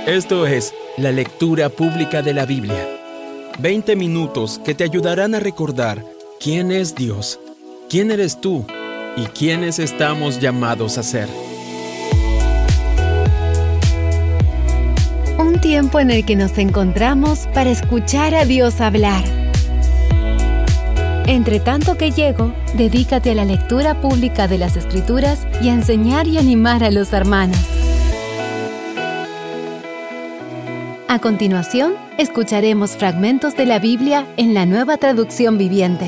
Esto es la lectura pública de la Biblia. 20 minutos que te ayudarán a recordar quién es Dios, quién eres tú y quiénes estamos llamados a ser. Un tiempo en el que nos encontramos para escuchar a Dios hablar. Entre tanto que llego, dedícate a la lectura pública de las Escrituras y a enseñar y animar a los hermanos. A continuación, escucharemos fragmentos de la Biblia en la Nueva Traducción Viviente.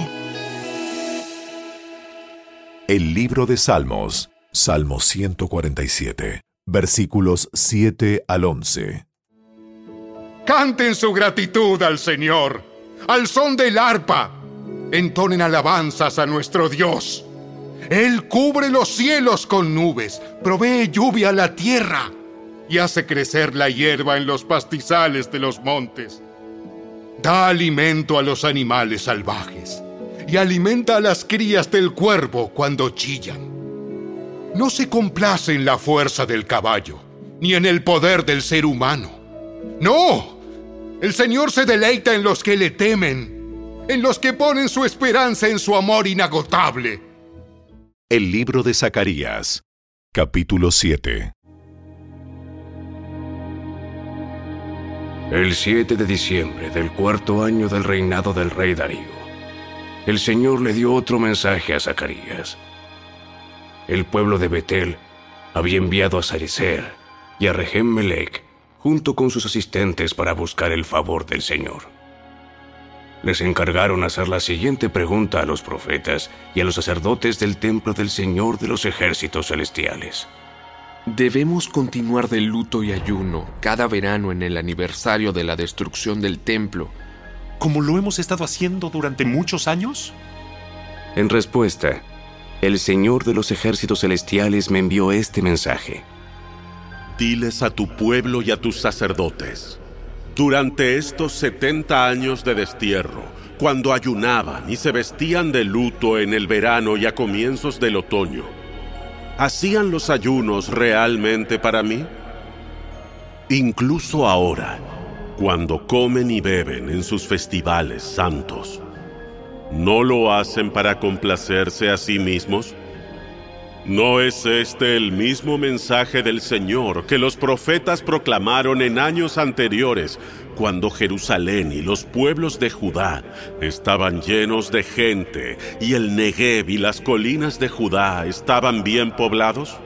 El libro de Salmos, Salmo 147, versículos 7 al 11. Canten su gratitud al Señor, al son del arpa. Entonen alabanzas a nuestro Dios. Él cubre los cielos con nubes, provee lluvia a la tierra y hace crecer la hierba en los pastizales de los montes. Da alimento a los animales salvajes y alimenta a las crías del cuervo cuando chillan. No se complace en la fuerza del caballo, ni en el poder del ser humano. ¡No! El Señor se deleita en los que le temen, en los que ponen su esperanza en su amor inagotable. El libro de Zacarías, capítulo 7. El 7 de diciembre del cuarto año del reinado del rey Darío, el Señor le dio otro mensaje a Zacarías. El pueblo de Betel había enviado a Sarecer y a Regem-Melech junto con sus asistentes para buscar el favor del Señor. Les encargaron hacer la siguiente pregunta a los profetas y a los sacerdotes del templo del Señor de los ejércitos celestiales. ¿Debemos continuar de luto y ayuno cada verano en el aniversario de la destrucción del templo, como lo hemos estado haciendo durante muchos años? En respuesta, el Señor de los ejércitos celestiales me envió este mensaje. Diles a tu pueblo y a tus sacerdotes: durante estos 70 años de destierro, cuando ayunaban y se vestían de luto en el verano y a comienzos del otoño, ¿hacían los ayunos realmente para mí? Incluso ahora, cuando comen y beben en sus festivales santos, ¿no lo hacen para complacerse a sí mismos? ¿No es este el mismo mensaje del Señor que los profetas proclamaron en años anteriores, cuando Jerusalén y los pueblos de Judá estaban llenos de gente y el Negev y las colinas de Judá estaban bien poblados?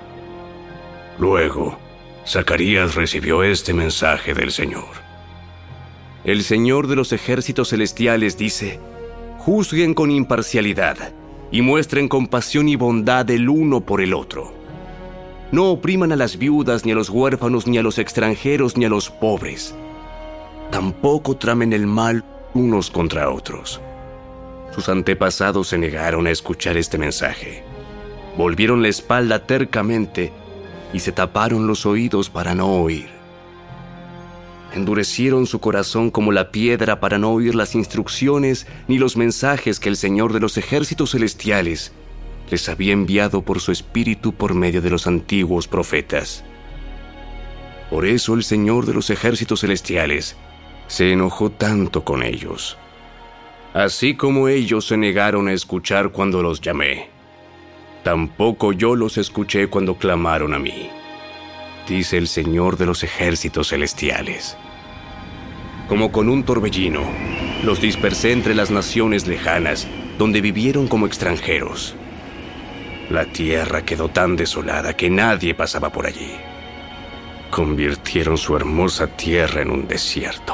Luego, Zacarías recibió este mensaje del Señor. El Señor de los ejércitos celestiales dice: juzguen con imparcialidad y muestren compasión y bondad el uno por el otro. No opriman a las viudas, ni a los huérfanos, ni a los extranjeros, ni a los pobres. Tampoco tramen el mal unos contra otros. Sus antepasados se negaron a escuchar este mensaje. Volvieron la espalda tercamente y se taparon los oídos para no oír. Endurecieron su corazón como la piedra para no oír las instrucciones ni los mensajes que el Señor de los ejércitos celestiales les había enviado por su espíritu por medio de los antiguos profetas. Por eso el Señor de los ejércitos celestiales se enojó tanto con ellos. Así como ellos se negaron a escuchar cuando los llamé, tampoco yo los escuché cuando clamaron a mí, dice el Señor de los ejércitos celestiales. Como con un torbellino, los dispersé entre las naciones lejanas, donde vivieron como extranjeros. La tierra quedó tan desolada que nadie pasaba por allí. Convirtieron su hermosa tierra en un desierto.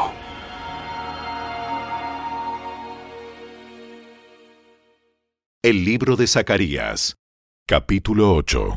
El libro de Zacarías, capítulo 8.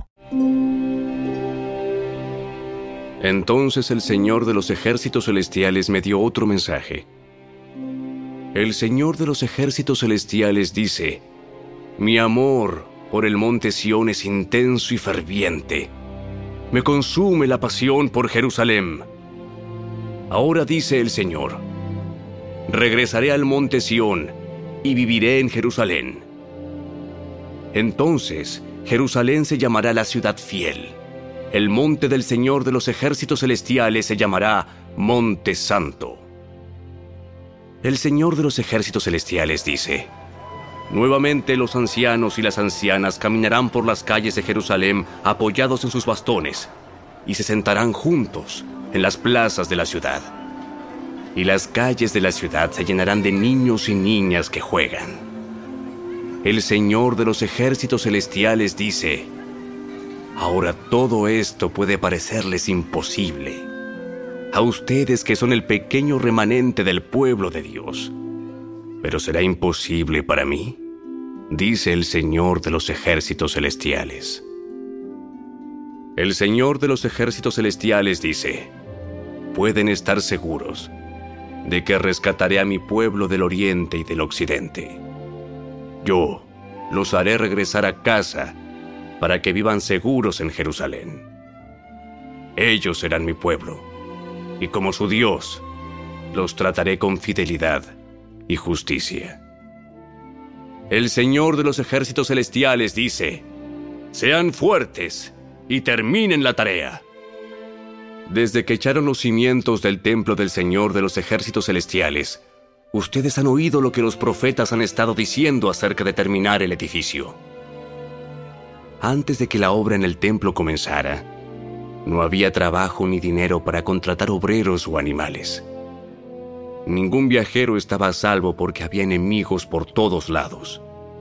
Entonces el Señor de los ejércitos celestiales me dio otro mensaje. El Señor de los ejércitos celestiales dice: mi amor por el monte Sión es intenso y ferviente. Me consume la pasión por Jerusalén. Ahora dice el Señor: regresaré al monte Sión y viviré en Jerusalén. Entonces Jerusalén se llamará la ciudad fiel, El monte del Señor de los ejércitos celestiales se llamará Monte Santo. El Señor de los ejércitos celestiales dice: nuevamente los ancianos y las ancianas caminarán por las calles de Jerusalén apoyados en sus bastones, y se sentarán juntos en las plazas de la ciudad. Y las calles de la ciudad se llenarán de niños y niñas que juegan. El Señor de los ejércitos celestiales dice: ahora todo esto puede parecerles imposible a ustedes que son el pequeño remanente del pueblo de Dios. ¿Pero será imposible para mí?, dice el Señor de los ejércitos celestiales. El Señor de los ejércitos celestiales dice: pueden estar seguros de que rescataré a mi pueblo del oriente y del occidente. Yo los haré regresar a casa para que vivan seguros en Jerusalén. Ellos serán mi pueblo, y como su Dios, los trataré con fidelidad y justicia. El Señor de los ejércitos celestiales dice: sean fuertes y terminen la tarea. Desde que echaron los cimientos del templo del Señor de los ejércitos celestiales, ustedes han oído lo que los profetas han estado diciendo acerca de terminar el edificio. Antes de que la obra en el templo comenzara, no había trabajo ni dinero para contratar obreros o animales. Ningún viajero estaba a salvo porque había enemigos por todos lados.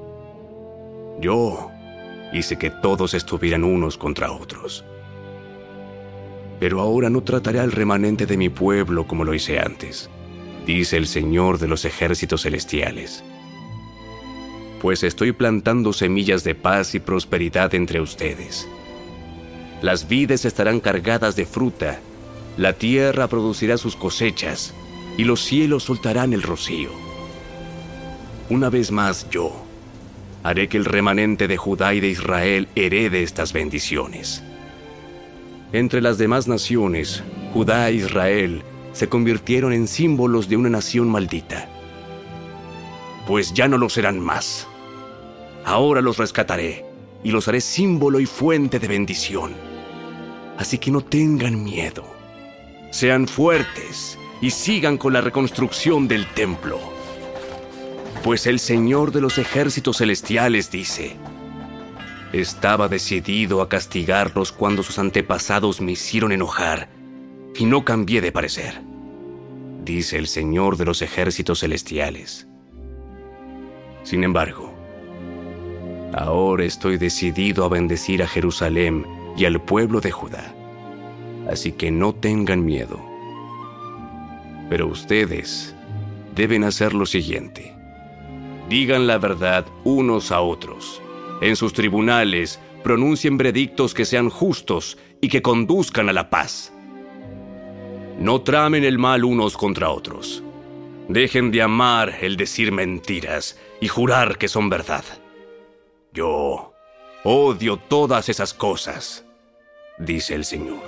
Yo hice que todos estuvieran unos contra otros. Pero ahora no trataré al remanente de mi pueblo como lo hice antes, dice el Señor de los ejércitos celestiales. Pues estoy plantando semillas de paz y prosperidad entre ustedes. Las vides estarán cargadas de fruta, la tierra producirá sus cosechas, y los cielos soltarán el rocío. Una vez más yo haré que el remanente de Judá y de Israel herede estas bendiciones. Entre las demás naciones, Judá e Israel se convirtieron en símbolos de una nación maldita. Pues ya no lo serán más. Ahora los rescataré y los haré símbolo y fuente de bendición. Así que no tengan miedo. Sean fuertes y sigan con la reconstrucción del templo. Pues el Señor de los ejércitos celestiales dice: estaba decidido a castigarlos cuando sus antepasados me hicieron enojar, y no cambié de parecer, dice el Señor de los ejércitos celestiales. Sin embargo, ahora estoy decidido a bendecir a Jerusalén y al pueblo de Judá, así que no tengan miedo. Pero ustedes deben hacer lo siguiente: digan la verdad unos a otros. En sus tribunales pronuncien veredictos que sean justos y que conduzcan a la paz. No tramen el mal unos contra otros. Dejen de amar el decir mentiras y jurar que son verdad. Yo odio todas esas cosas, dice el Señor.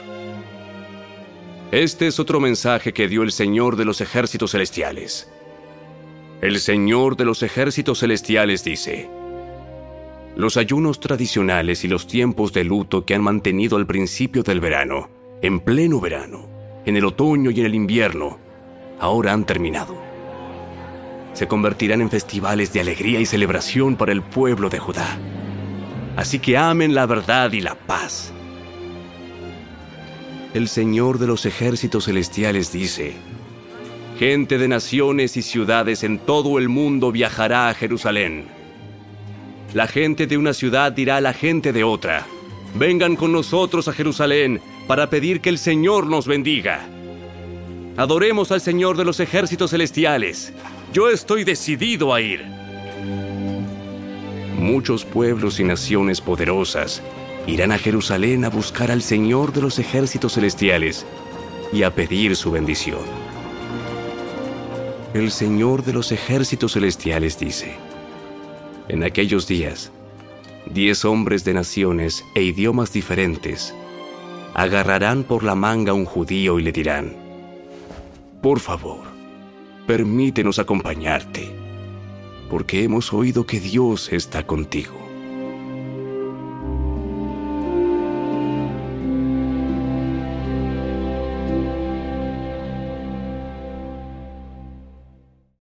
Este es otro mensaje que dio el Señor de los ejércitos celestiales. El Señor de los ejércitos celestiales dice: los ayunos tradicionales y los tiempos de luto que han mantenido al principio del verano, en pleno verano, en el otoño y en el invierno, ahora han terminado. Se convertirán en festivales de alegría y celebración para el pueblo de Judá. Así que amen la verdad y la paz. El Señor de los ejércitos celestiales dice: gente de naciones y ciudades en todo el mundo viajará a Jerusalén. La gente de una ciudad dirá a la gente de otra: vengan con nosotros a Jerusalén para pedir que el Señor nos bendiga. Adoremos al Señor de los ejércitos celestiales. Yo estoy decidido a ir. Muchos pueblos y naciones poderosas irán a Jerusalén a buscar al Señor de los ejércitos celestiales y a pedir su bendición. El Señor de los ejércitos celestiales dice: en aquellos días, 10 hombres de naciones e idiomas diferentes agarrarán por la manga a un judío y le dirán: por favor, permítenos acompañarte, porque hemos oído que Dios está contigo.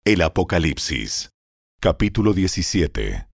El Apocalipsis, capítulo 17.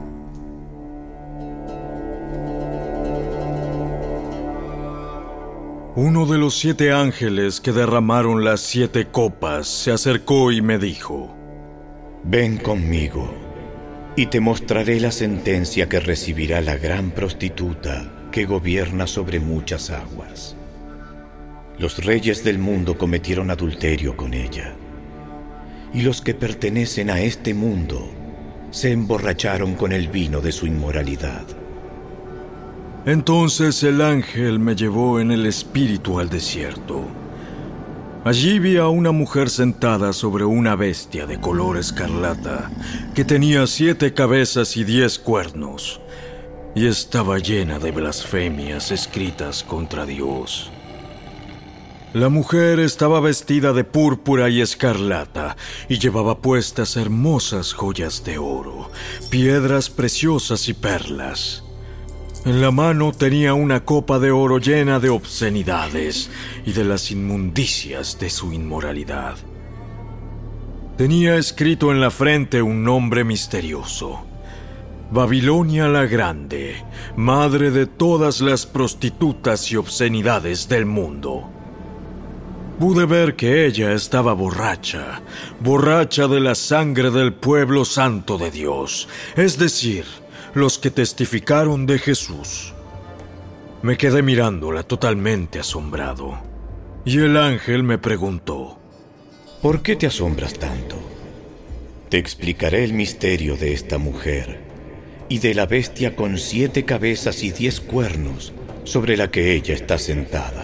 Uno de los 7 ángeles que derramaron las 7 copas se acercó y me dijo: Ven conmigo, y te mostraré la sentencia que recibirá la gran prostituta que gobierna sobre muchas aguas. Los reyes del mundo cometieron adulterio con ella, y los que pertenecen a este mundo se emborracharon con el vino de su inmoralidad. Entonces el ángel me llevó en el espíritu al desierto. Allí vi a una mujer sentada sobre una bestia de color escarlata, que tenía 7 cabezas y 10 cuernos, y estaba llena de blasfemias escritas contra Dios. La mujer estaba vestida de púrpura y escarlata, y llevaba puestas hermosas joyas de oro, piedras preciosas y perlas. En la mano tenía una copa de oro llena de obscenidades y de las inmundicias de su inmoralidad. Tenía escrito en la frente un nombre misterioso: Babilonia la Grande, madre de todas las prostitutas y obscenidades del mundo. Pude ver que ella estaba borracha de la sangre del pueblo santo de Dios, es decir, los que testificaron de Jesús. Me quedé mirándola totalmente asombrado, y el ángel me preguntó: ¿Por qué te asombras tanto? Te explicaré el misterio de esta mujer y de la bestia con 7 cabezas y 10 cuernos sobre la que ella está sentada.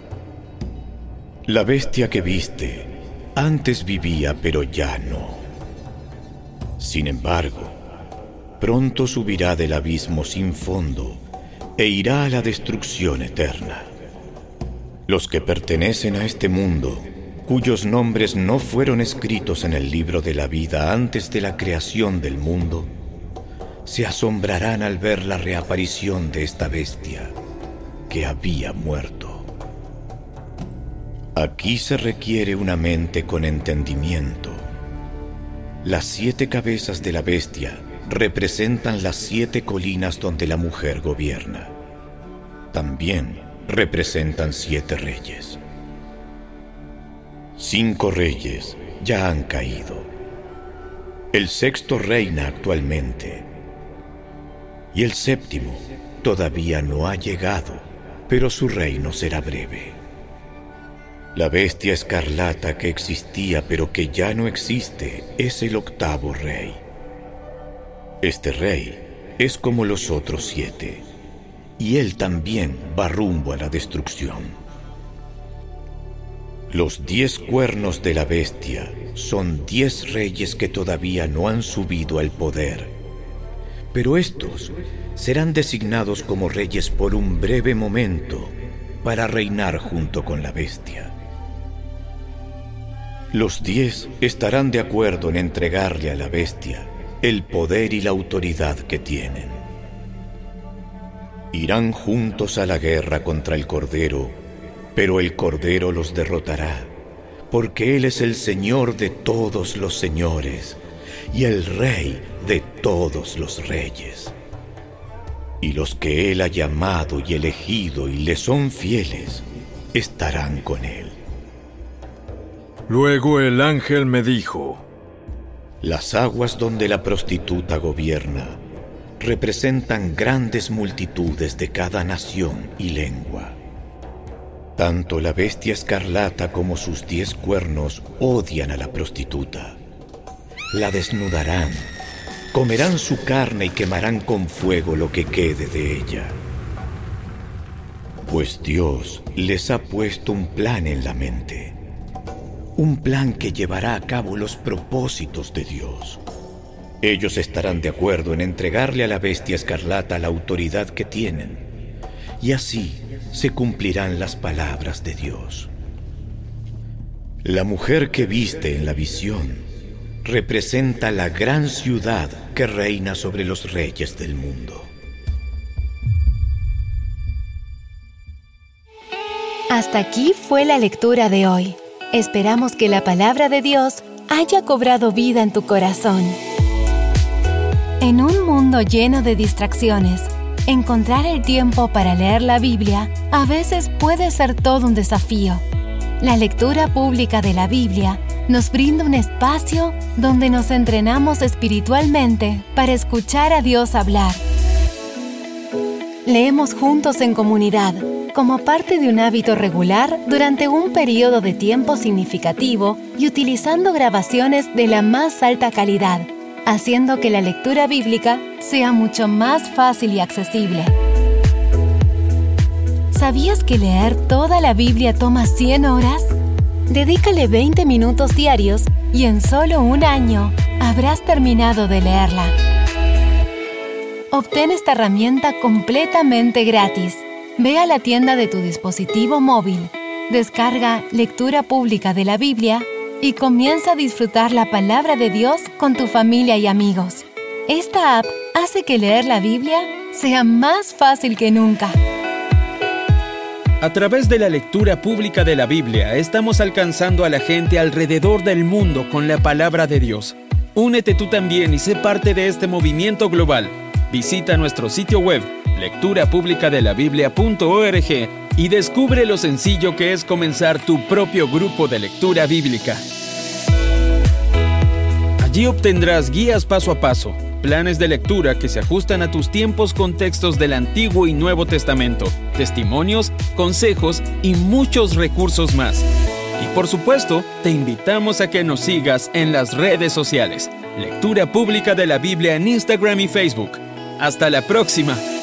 La bestia que viste antes vivía, pero ya no. Sin embargo, pronto subirá del abismo sin fondo e irá a la destrucción eterna. Los que pertenecen a este mundo, cuyos nombres no fueron escritos en el libro de la vida antes de la creación del mundo, se asombrarán al ver la reaparición de esta bestia que había muerto. Aquí se requiere una mente con entendimiento. Las 7 cabezas de la bestia representan las 7 colinas donde la mujer gobierna. También representan 7 reyes. 5 reyes ya han caído. El 6º reina actualmente. Y el 7º todavía no ha llegado, pero su reino será breve. La bestia escarlata que existía pero que ya no existe es el 8º rey. Este rey es como los otros 7, y él también va rumbo a la destrucción. Los 10 cuernos de la bestia son 10 reyes que todavía no han subido al poder, pero estos serán designados como reyes por un breve momento para reinar junto con la bestia. Los 10 estarán de acuerdo en entregarle a la bestia el poder y la autoridad que tienen. Irán juntos a la guerra contra el Cordero, pero el Cordero los derrotará, porque Él es el Señor de todos los señores y el Rey de todos los reyes. Y los que Él ha llamado y elegido y le son fieles, estarán con Él. Luego el ángel me dijo: Las aguas donde la prostituta gobierna representan grandes multitudes de cada nación y lengua. Tanto la bestia escarlata como sus 10 cuernos odian a la prostituta. La desnudarán, comerán su carne y quemarán con fuego lo que quede de ella. Pues Dios les ha puesto un plan en la mente. Un plan que llevará a cabo los propósitos de Dios. Ellos estarán de acuerdo en entregarle a la bestia escarlata la autoridad que tienen, y así se cumplirán las palabras de Dios. La mujer que viste en la visión representa la gran ciudad que reina sobre los reyes del mundo. Hasta aquí fue la lectura de hoy. Esperamos que la palabra de Dios haya cobrado vida en tu corazón. En un mundo lleno de distracciones, encontrar el tiempo para leer la Biblia a veces puede ser todo un desafío. La lectura pública de la Biblia nos brinda un espacio donde nos entrenamos espiritualmente para escuchar a Dios hablar. Leemos juntos en comunidad, como parte de un hábito regular durante un periodo de tiempo significativo y utilizando grabaciones de la más alta calidad, haciendo que la lectura bíblica sea mucho más fácil y accesible. ¿Sabías que leer toda la Biblia toma 100 horas? Dedícale 20 minutos diarios y en solo un año habrás terminado de leerla. Obtén esta herramienta completamente gratis. Ve a la tienda de tu dispositivo móvil, descarga Lectura Pública de la Biblia y comienza a disfrutar la palabra de Dios con tu familia y amigos. Esta app hace que leer la Biblia sea más fácil que nunca. A través de la lectura pública de la Biblia, estamos alcanzando a la gente alrededor del mundo con la palabra de Dios. Únete tú también y sé parte de este movimiento global. Visita nuestro sitio web, lecturapublicadelabiblia.org, y descubre lo sencillo que es comenzar tu propio grupo de lectura bíblica. Allí obtendrás guías paso a paso, planes de lectura que se ajustan a tus tiempos con textos del Antiguo y Nuevo Testamento, testimonios, consejos y muchos recursos más. Y por supuesto, te invitamos a que nos sigas en las redes sociales. Lectura Pública de la Biblia en Instagram y Facebook. ¡Hasta la próxima!